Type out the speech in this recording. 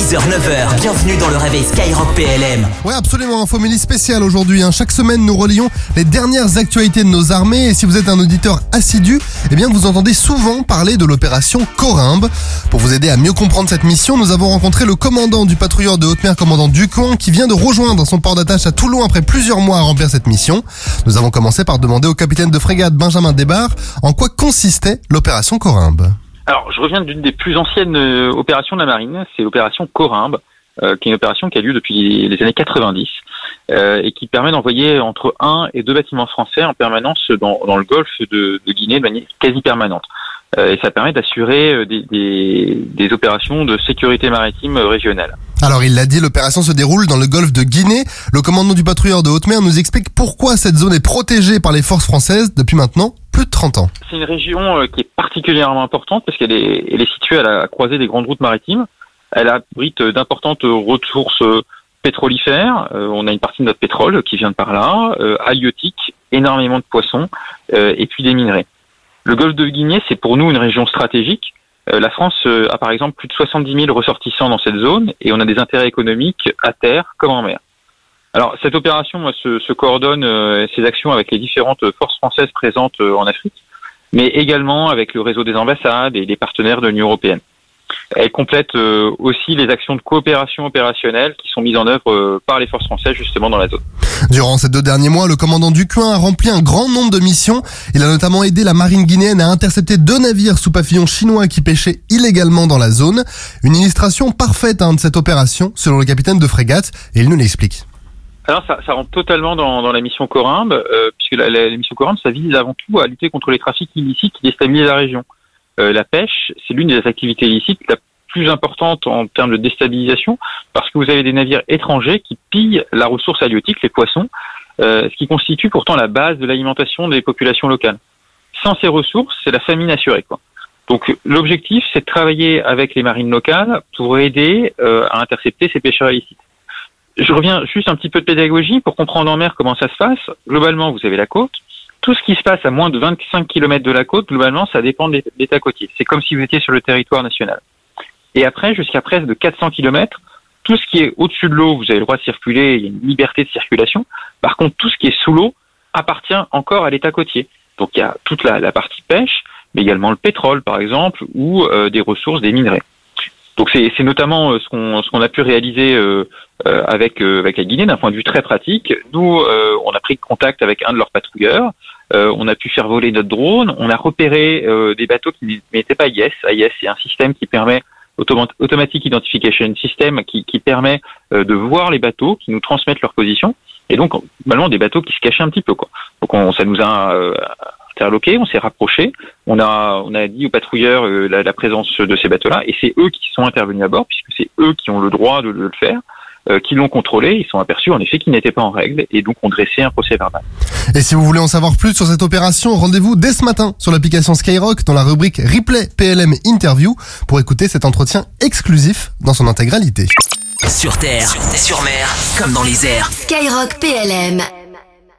6h-9h, bienvenue dans le réveil Skyrock PLM. Ouais, absolument, Infomélie spéciale aujourd'hui. Chaque semaine, nous relions les dernières actualités de nos armées. Et si vous êtes un auditeur assidu, eh bien, vous entendez souvent parler de l'opération Corymbe. Pour vous aider à mieux comprendre cette mission, nous avons rencontré le commandant du patrouilleur de haute mer, commandant Ducon, qui vient de rejoindre son port d'attache à Toulon après plusieurs mois à remplir cette mission. Nous avons commencé par demander au capitaine de frégate Benjamin Desbarres en quoi consistait l'opération Corymbe. Alors, je reviens d'une des plus anciennes opérations de la marine, c'est l'opération Corymbe, qui est une opération qui a lieu depuis les années 90 et qui permet d'envoyer entre 1 et 2 bâtiments français en permanence dans le golfe de Guinée de manière quasi permanente. Et ça permet d'assurer des opérations de sécurité maritime régionale. Alors il l'a dit, l'opération se déroule dans le golfe de Guinée. Le commandant du patrouilleur de haute mer nous explique pourquoi cette zone est protégée par les forces françaises depuis maintenant plus de 30 ans. C'est une région qui est particulièrement importante parce qu'elle est située à la croisée des grandes routes maritimes. Elle abrite d'importantes ressources pétrolifères. On a une partie de notre pétrole qui vient de par là, halieutiques, énormément de poissons et puis des minerais. Le golfe de Guinée, c'est pour nous une région stratégique. La France a par exemple plus de 70 000 ressortissants dans cette zone et on a des intérêts économiques à terre comme en mer. Alors cette opération se coordonne ses actions avec les différentes forces françaises présentes en Afrique, mais également avec le réseau des ambassades et les partenaires de l'Union européenne. Elle complète aussi les actions de coopération opérationnelle qui sont mises en œuvre par les forces françaises justement dans la zone. Durant ces 2 derniers mois, le commandant Ducon a rempli un grand nombre de missions. Il a notamment aidé la marine guinéenne à intercepter 2 navires sous pavillon chinois qui pêchaient illégalement dans la zone. Une illustration parfaite de cette opération, selon le capitaine de frégate, et il nous l'explique. Alors ça rentre totalement dans la mission Corymbe, puisque la mission Corymbe, ça vise avant tout à lutter contre les trafics illicites qui déstabilisent la région. La pêche, c'est l'une des activités illicites la plus importante en termes de déstabilisation, parce que vous avez des navires étrangers qui pillent la ressource halieutique, les poissons, ce qui constitue pourtant la base de l'alimentation des populations locales. Sans ces ressources, c'est la famine assurée, quoi. Donc l'objectif, c'est de travailler avec les marines locales pour aider à intercepter ces pêcheurs illicites. Je reviens juste un petit peu de pédagogie pour comprendre en mer comment ça se passe. Globalement, vous avez la côte. Tout ce qui se passe à moins de 25 km de la côte, globalement, ça dépend de l'état côtier. C'est comme si vous étiez sur le territoire national. Et après, jusqu'à presque de 400 km, tout ce qui est au-dessus de l'eau, vous avez le droit de circuler, il y a une liberté de circulation. Par contre, tout ce qui est sous l'eau appartient encore à l'état côtier. Donc, il y a toute la partie pêche, mais également le pétrole, par exemple, ou des ressources, des minerais. Donc, c'est notamment ce qu'on a pu réaliser avec la Guinée d'un point de vue très pratique. Nous, on a pris contact avec un de leurs patrouilleurs. On a pu faire voler notre drone. On a repéré des bateaux qui n'étaient pas AIS. AIS, c'est un système qui permet Automatic Identification System qui permet de voir les bateaux, qui nous transmettent leur position. Et donc, normalement, des bateaux qui se cachaient un petit peu, quoi. Donc, ça nous a interloqués, on s'est rapprochés. On a dit aux patrouilleurs la présence de ces bateaux-là. Et c'est eux qui sont intervenus à bord, puisque c'est eux qui ont le droit de le faire. Qui l'ont contrôlé, ils sont aperçus en effet qu'ils n'étaient pas en règle et donc ont dressé un procès verbal. Et si vous voulez en savoir plus sur cette opération, rendez-vous dès ce matin sur l'application Skyrock dans la rubrique Replay PLM Interview pour écouter cet entretien exclusif dans son intégralité. Sur terre, sur mer, comme dans les airs. Skyrock PLM.